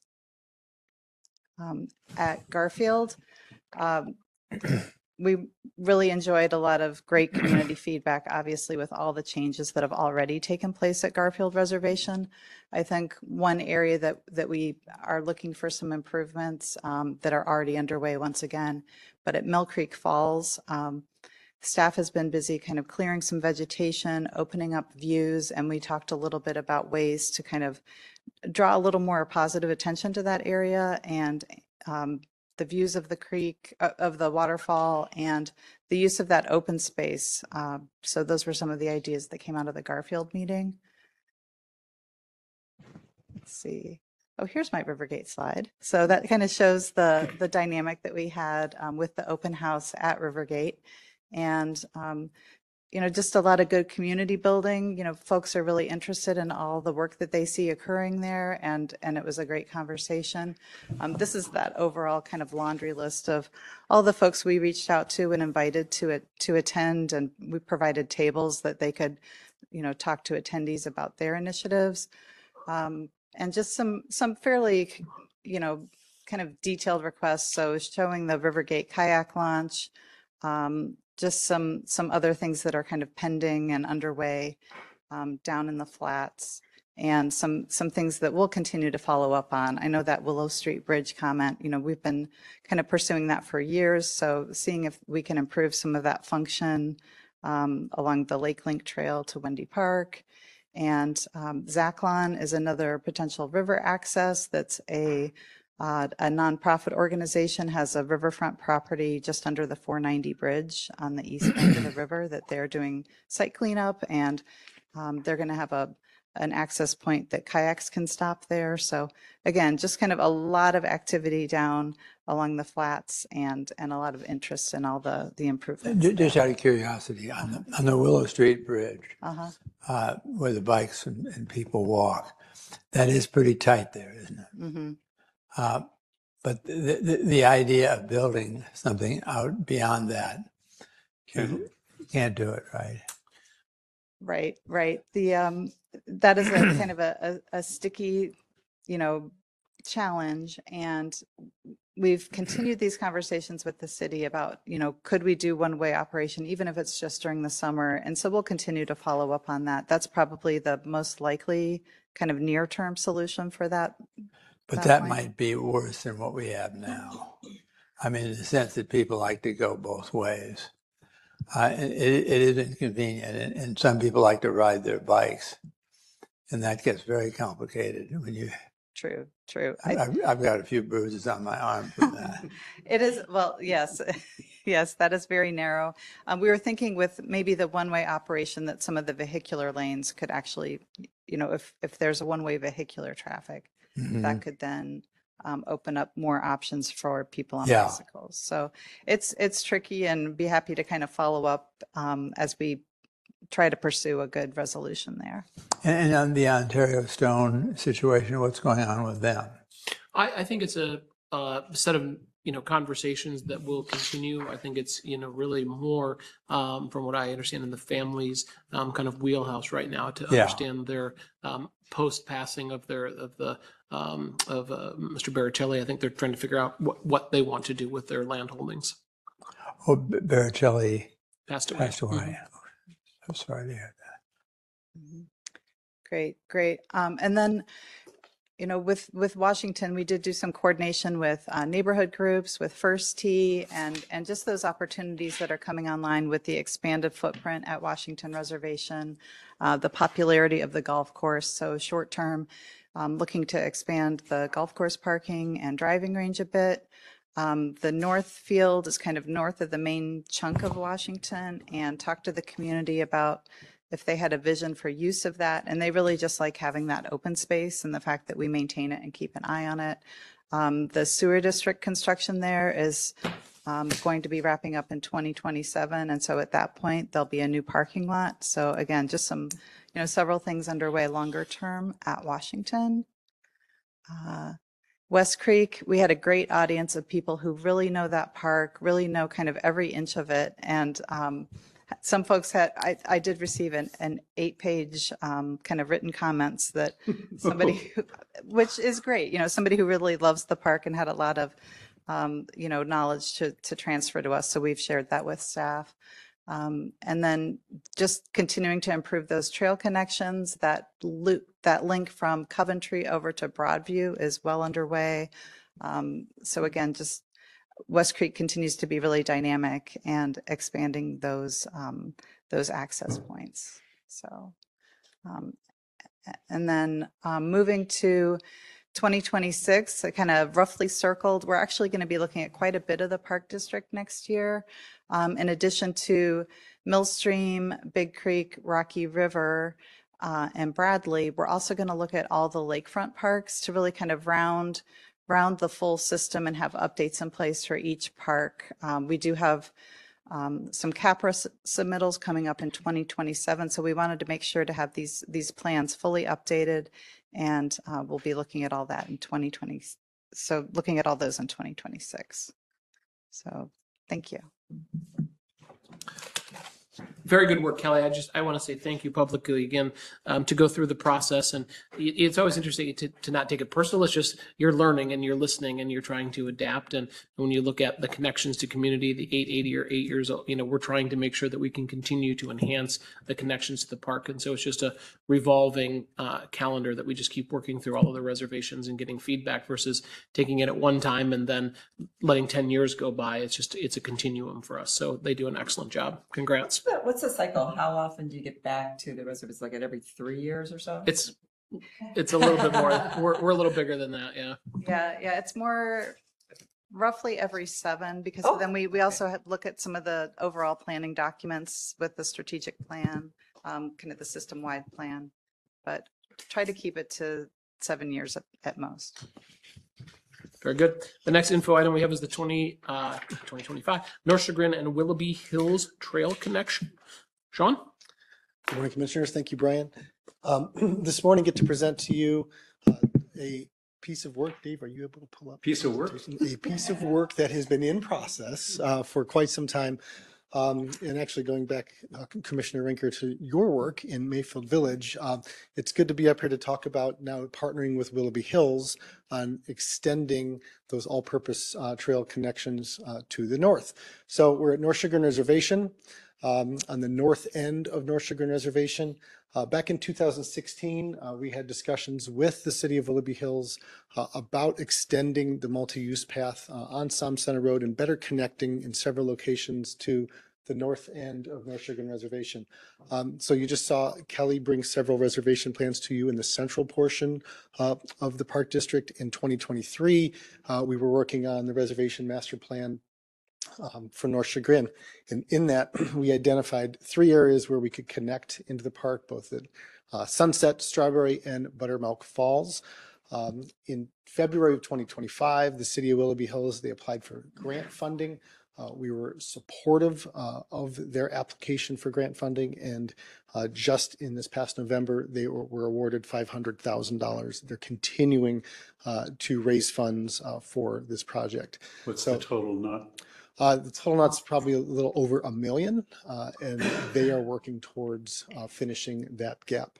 Um, at Garfield, um, we really enjoyed a lot of great community feedback, obviously, with all the changes that have already taken place at Garfield Reservation. I think one area that, that we are looking for some improvements um, that are already underway once again, but at Mill Creek Falls, um, staff has been busy kind of clearing some vegetation, opening up views, and we talked a little bit about ways to kind of draw a little more positive attention to that area and um, the views of the creek, uh, of the waterfall, and the use of that open space. Uh, so those were some of the ideas that came out of the Garfield meeting. Let's see. Oh, here's my Rivergate slide. So that kind of shows the, the dynamic that we had um, with the open house at Rivergate. And um, you know, just a lot of good community building. You know, folks are really interested in all the work that they see occurring there, and and it was a great conversation. Um, this is that overall kind of laundry list of all the folks we reached out to and invited to it to attend, and we provided tables that they could, you know, talk to attendees about their initiatives, um, and just some some fairly, you know, kind of detailed requests. So showing the Rivergate kayak launch. Um, just some some other things that are kind of pending and underway um, down in the flats, and some some things that we'll continue to follow up on. I know that Willow Street Bridge comment, you know, we've been kind of pursuing that for years, so seeing if we can improve some of that function um, along the Lake Link Trail to Wendy Park. And um, Zachlon is another potential river access that's a Uh, a nonprofit organization has a riverfront property just under the four ninety bridge on the east bank of the river that they're doing site cleanup, and um, they're going to have a an access point that kayaks can stop there. So again, just kind of a lot of activity down along the flats, and and a lot of interest in all the the improvements. Ju- Just out of curiosity, on the, on the Willow Street Bridge, Uh-huh. uh, where the bikes and, and people walk, that is pretty tight there, isn't it? Mm-hmm. Uh, but the, the, the idea of building something out beyond that, you can't do it, right? Right, right. The um, that is a kind of a, a, a sticky, you know, challenge, and we've continued these conversations with the city about, you know, could we do one-way operation, even if it's just during the summer? And so we'll continue to follow up on that. That's probably the most likely kind of near-term solution for that. But that that point. might be worse than what we have now. I mean, in the sense that people like to go both ways. Uh, it, it is inconvenient, and, and some people like to ride their bikes, and that gets very complicated when you. True, true. I, I've, I've got a few bruises on my arm from that. It is, well, yes, yes, that is very narrow. Um, we were thinking with maybe the one-way operation that some of the vehicular lanes could actually, you know, if, if there's a one-way vehicular traffic, Mhm. that could then um, open up more options for people on Yeah. bicycles. So it's, it's tricky, and be happy to kind of follow up um, as we try to pursue a good resolution there. And, and on the Ontario Stone situation, what's going on with them? I, I think it's a, a set of, you know, conversations that will continue. I think it's, you know, really more, um, from what I understand, in the family's um, kind of wheelhouse right now to Yeah. understand their um, post passing of their of the um, of uh, Mister Baricelli. I think they're trying to figure out what, what they want to do with their land holdings. Oh, B- Baricelli Passed away. passed away. Mhm. I'm sorry to hear that. Mhm. Great, great. Um, and then, you know, with, with Washington, we did do some coordination with uh, neighborhood groups, with First Tee, and, and just those opportunities that are coming online with the expanded footprint at Washington Reservation, uh, the popularity of the golf course. So short term, um, looking to expand the golf course parking and driving range a bit. Um, the north field is kind of north of the main chunk of Washington, and talk to the community about if they had a vision for use of that. And they really just like having that open space and the fact that we maintain it and keep an eye on it. Um, the sewer district construction there is um, going to be wrapping up in twenty twenty-seven. And so at that point, there'll be a new parking lot. So again, just some, you know, several things underway longer term at Washington. Uh, West Creek, we had a great audience of people who really know that park, really know kind of every inch of it. And um, some folks had, I, I did receive an, an eight page um, kind of written comments that somebody, who, which is great, you know, somebody who really loves the park and had a lot of, um, you know, knowledge to, to transfer to us. So we've shared that with staff. Um, and then just continuing to improve those trail connections. That loop, that link from Coventry over to Broadview is well underway. Um, so again, just West Creek continues to be really dynamic and expanding those um, those access points. So, um, and then um, moving to twenty twenty-six, I kind of roughly circled. We're actually going to be looking at quite a bit of the Park District next year. Um, in addition to Millstream, Big Creek, Rocky River, uh, and Bradley, we're also going to look at all the lakefront parks to really kind of round round the full system and have updates in place for each park. Um, we do have um, some CAPRA s- submittals coming up in twenty twenty-seven, so we wanted to make sure to have these these plans fully updated, and uh, we'll be looking at all that in twenty twenty. So looking at all those in twenty twenty-six. So thank you. Very good work, Kelly. I just, I want to say thank you publicly again, um, to go through the process. And it- it's always interesting to, to not take it personal. It's just you're learning and you're listening and you're trying to adapt. And when you look at the connections to community, the eight eighty or eight years old, you know, we're trying to make sure that we can continue to enhance the connections to the park. And so it's just a revolving uh, calendar that we just keep working through all of the reservations and getting feedback versus taking it at one time and then letting ten years go by. It's just, it's a continuum for us. So they do an excellent job. Congrats. What's the cycle? How often do you get back to the reservoirs? Like at every three years or so? It's It's a little bit more, we're, we're a little bigger than that, yeah. Yeah, yeah, it's more roughly every seven because Oh, then we, we also have look at some of the overall planning documents with the strategic plan, um, kind of the system-wide plan, but try to keep it to seven years at, at most. Very good. The next info item we have is the twenty, uh, twenty twenty-five North Chagrin and Willoughby Hills Trail Connection. Sean? Good morning, Commissioners. Thank you, Brian. Um, This morning, get to present to you uh, a piece of work. Dave, are you able to pull up? Piece of work? A piece of work that has been in process uh, for quite some time. Um, And actually going back, uh, Commissioner Rinker, to your work in Mayfield Village, uh, it's good to be up here to talk about now partnering with Willoughby Hills on extending those all-purpose uh, trail connections uh, to the north. So we're at North Chagrin Reservation. Um, on the north end of North Chagrin Reservation. Uh, back in two thousand sixteen, uh, we had discussions with the city of Willoughby Hills uh, about extending the multi-use path uh, on Som Center Road and better connecting in several locations to the north end of North Chagrin Reservation. Um, so you just saw Kelly bring several reservation plans to you in the central portion uh, of the park district. In twenty twenty-three, uh, we were working on the reservation master plan Um, for North Chagrin. And in that, we identified three areas where we could connect into the park, both at uh, Sunset, Strawberry, and Buttermilk Falls. Um, in February of twenty twenty-five, the city of Willoughby Hills, they applied for grant funding. Uh, we were supportive uh, of their application for grant funding, and uh, just in this past November, they were, were awarded five hundred thousand dollars. They're continuing uh, to raise funds uh, for this project. What's So- the total nut? Uh, the total nut's probably a little over a million, uh, and they are working towards uh, finishing that gap.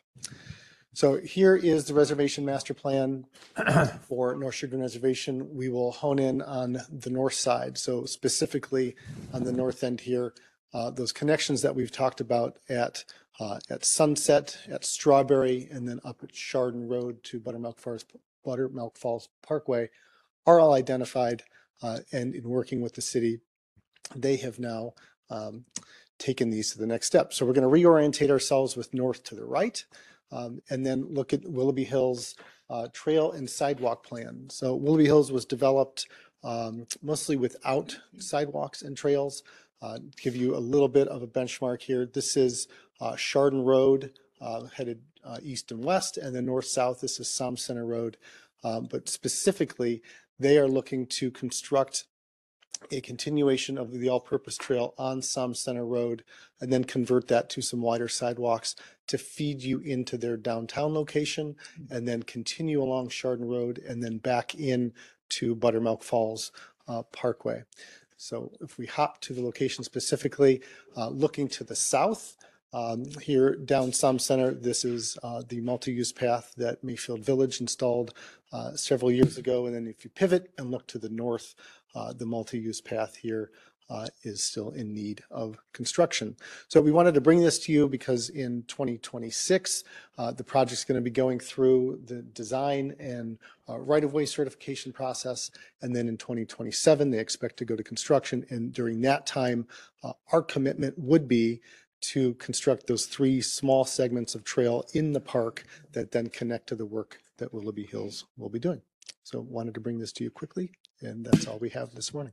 So here is the reservation master plan for North Chagrin Reservation. We will hone in on the north side. So specifically on the north end here, uh, those connections that we've talked about at uh, at Sunset, at Strawberry, and then up at Chardon Road to Buttermilk Falls, Buttermilk Falls Parkway are all identified. Uh, and in working with the city, they have now um, taken these to the next step. So we're going to reorientate ourselves with north to the right, um, and then look at Willoughby Hills uh, trail and sidewalk plan. So Willoughby Hills was developed um, mostly without sidewalks and trails. Uh, to give you a little bit of a benchmark here, this is uh, Chardon Road uh, headed uh, east and west, and then north-south, this is Som Center Road. Um, but specifically, they are looking to construct a continuation of the all-purpose trail on Som Center Road and then convert that to some wider sidewalks to feed you into their downtown location and then continue along Chardon Road and then back in to Buttermilk Falls uh, Parkway. So if we hop to the location specifically, uh, looking to the south, Um, here down Som Center, this is uh, the multi-use path that Mayfield Village installed uh, several years ago. And then if you pivot and look to the north, uh, the multi-use path here uh, is still in need of construction. So we wanted to bring this to you because in twenty twenty-six, uh, the project's going to be going through the design and uh, right-of-way certification process. And then in twenty twenty-seven, they expect to go to construction. And during that time, uh, our commitment would be to construct those three small segments of trail in the park that then connect to the work that Willoughby Hills will be doing. So wanted to bring this to you quickly, and that's all we have this morning.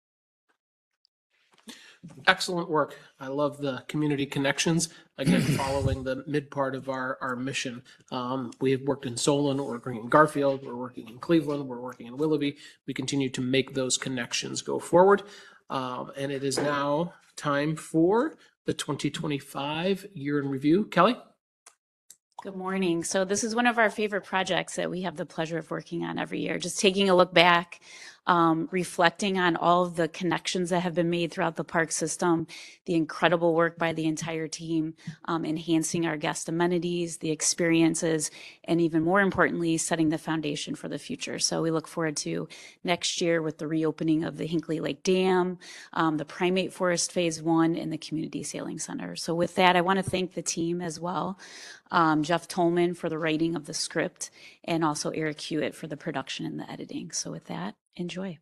Excellent work. I love the community connections. Again, following the mid part of our, our mission. Um, we have worked in Solon, we're working in Garfield, we're working in Cleveland, we're working in Willoughby. We continue to make those connections go forward. Um, and it is now time for the twenty twenty-five year in review. Kelly? Good morning. So this is one of our favorite projects that we have the pleasure of working on every year. Just taking a look back, um, reflecting on all of the connections that have been made throughout the park system, the incredible work by the entire team, um, enhancing our guest amenities, the experiences, and even more importantly, setting the foundation for the future. So we look forward to next year with the reopening of the Hinkley Lake Dam, um, the Primate Forest Phase One, and the Community Sailing Center. So with that, I want to thank the team as well. Um, Jeff Tolman for the writing of the script, and also Eric Hewitt for the production and the editing. So with that, enjoy.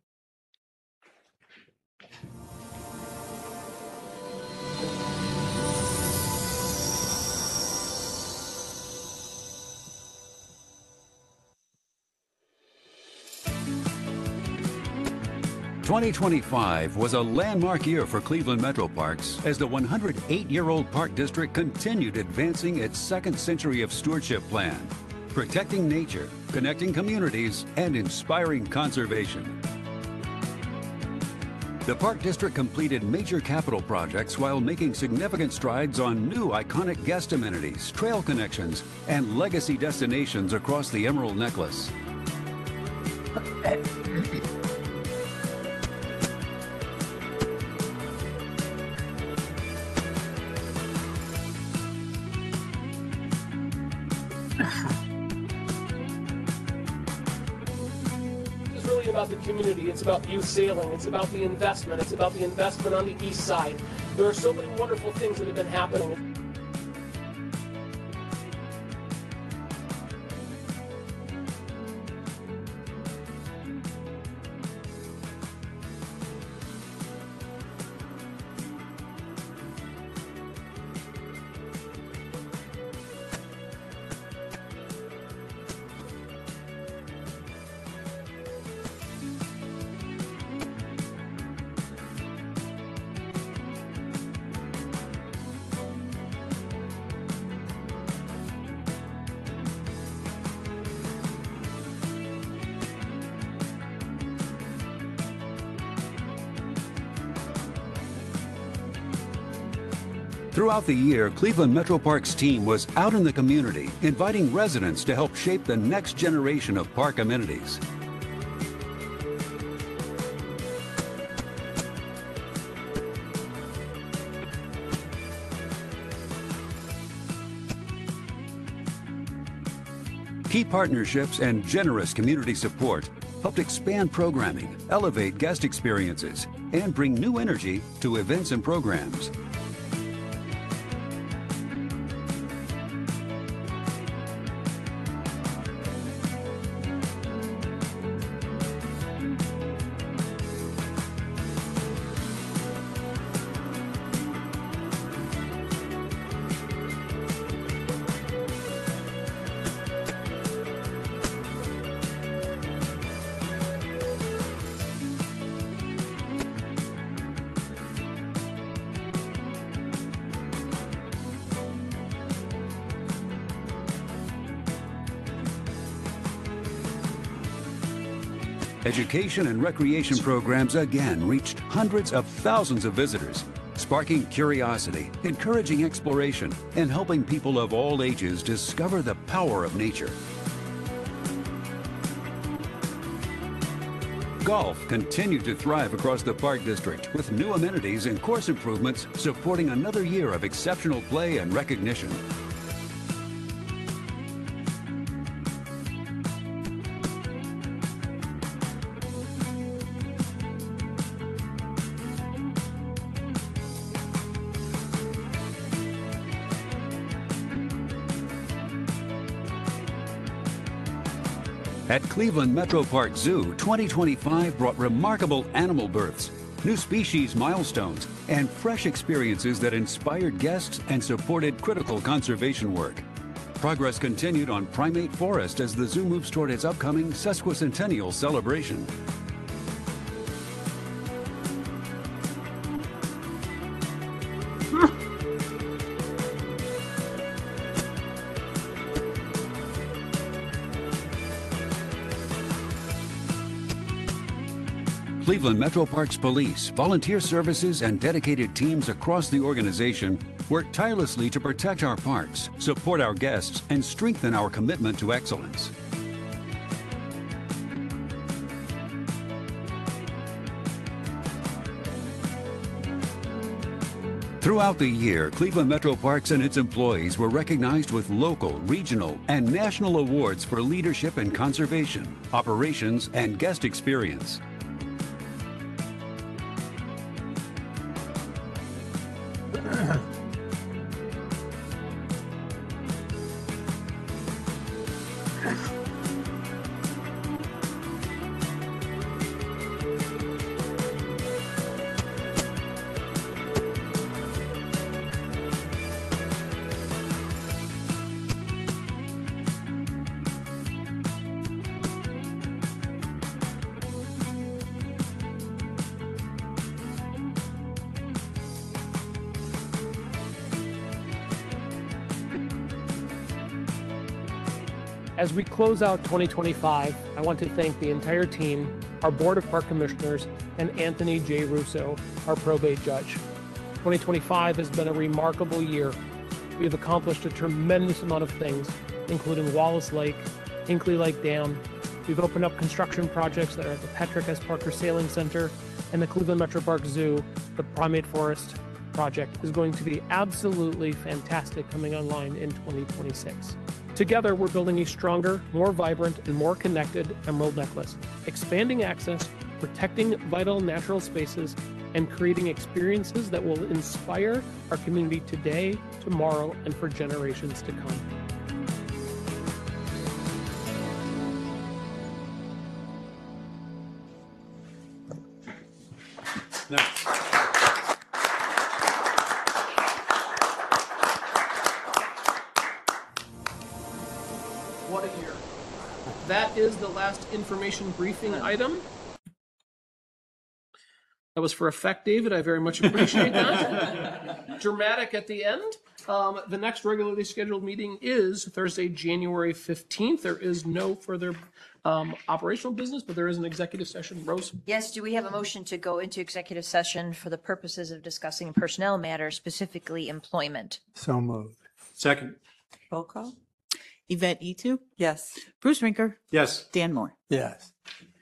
twenty twenty-five was a landmark year for Cleveland Metro Parks as the one hundred eight year old Park District continued advancing its second century of stewardship plan, protecting nature, connecting communities, and inspiring conservation. The Park District completed major capital projects while making significant strides on new iconic guest amenities, trail connections, and legacy destinations across the Emerald Necklace. It's really about the community. It's about youth sailing. It's about the investment. It's about the investment on the east side. There are so many wonderful things that have been happening. Throughout the year, Cleveland Metro Parks team was out in the community, inviting residents to help shape the next generation of park amenities. Key partnerships and generous community support helped expand programming, elevate guest experiences, and bring new energy to events and programs. Education and recreation programs again reached hundreds of thousands of visitors, sparking curiosity, encouraging exploration, and helping people of all ages discover the power of nature. Golf continued to thrive across the Park District with new amenities and course improvements supporting another year of exceptional play and recognition. At Cleveland Metro Park Zoo, twenty twenty-five brought remarkable animal births, new species milestones, and fresh experiences that inspired guests and supported critical conservation work. Progress continued on Primate Forest as the zoo moves toward its upcoming sesquicentennial celebration. Cleveland Metro Parks Police, volunteer services, and dedicated teams across the organization work tirelessly to protect our parks, support our guests, and strengthen our commitment to excellence. Throughout the year, Cleveland Metro Parks and its employees were recognized with local, regional, and national awards for leadership in conservation, operations, and guest experience. As we close out twenty twenty-five, I want to thank the entire team, our Board of Park Commissioners, and Anthony J. Russo, our probate judge. twenty twenty-five has been a remarkable year. We have accomplished a tremendous amount of things, including Wallace Lake, Hinkley Lake Dam. We've opened up construction projects that are at the Patrick S. Parker Sailing Center and the Cleveland Metro Park Zoo. The Primate Forest project is going to be absolutely fantastic coming online in twenty twenty-six. Together, we're building a stronger, more vibrant, and more connected Emerald Necklace, expanding access, protecting vital natural spaces, and creating experiences that will inspire our community today, tomorrow, and for generations to come. What a year. That is the last information briefing item. That was for effect, David. I very much appreciate that. Dramatic at the end. Um, the next regularly scheduled meeting is Thursday, January fifteenth. There is no further um, operational business, but there is an executive session. Rose? Yes, do we have a motion to go into executive session for the purposes of discussing personnel matters, specifically employment? So moved. Second. Roll call? Yvette Etu, Yes. Bruce Rinker, Yes. Dan Moore. Yes.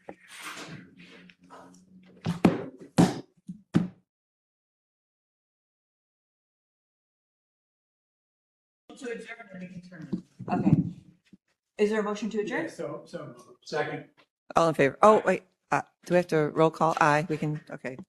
Okay. Is there a motion to adjourn? So, so. Second. All in favor? Oh, wait, uh, do we have to roll call? Aye, we can, okay.